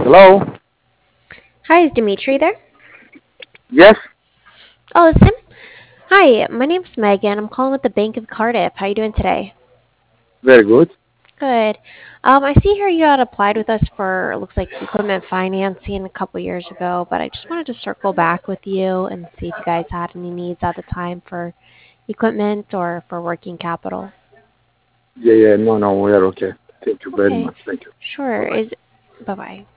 Hello? Hi, is Dimitri there? Yes, Oh, it's him. Hi, my name's Megan. I'm calling with the Bank of Cardiff. How you doing today? very good. Good. I see here you had applied with us for looks like equipment financing a couple years ago, but I just wanted to circle back with you and see if you guys had any needs at the time for equipment or for working capital. Yeah, no, we are okay. Thank you very Okay, much. Thank you. sure. Bye-bye. Bye bye.